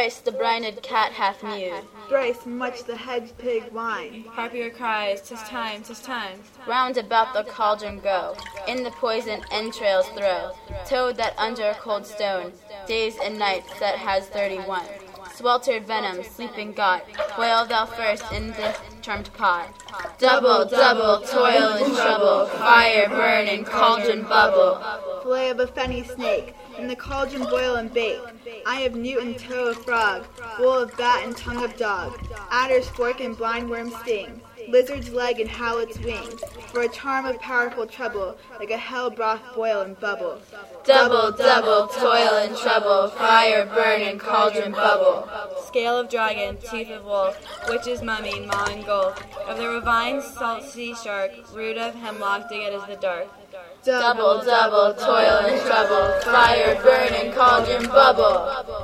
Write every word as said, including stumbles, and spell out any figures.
Thrice the brinded cat hath mewed. Thrice much the hedge pig whine. Harpier cries, 'tis time, 'tis time. Round about the cauldron go, in the poisoned entrails throw. Toad that under a cold stone, days and nights that has thirty-one. Sweltered venom, sleeping got, boil thou first in this charmed pot. Double, double, toil and trouble, fire burn and cauldron bubble. Fillet of a fenny snake, in the cauldron boil and bake. Eye of newt and toe of frog, wool of bat and tongue of dog. Adder's fork and blind worm sting, lizard's leg and howlet's wing. For a charm of powerful trouble, like a hell broth boil and bubble. Double, double, toil and trouble, fire burn and cauldron bubble. Scale of dragon, tooth of wolf, witch's mummy, maw and gulf. Of the ravine, salt sea shark, root of hemlock, dig it as the dark. Double, double, toil and trouble, fire burn and cauldron bubble.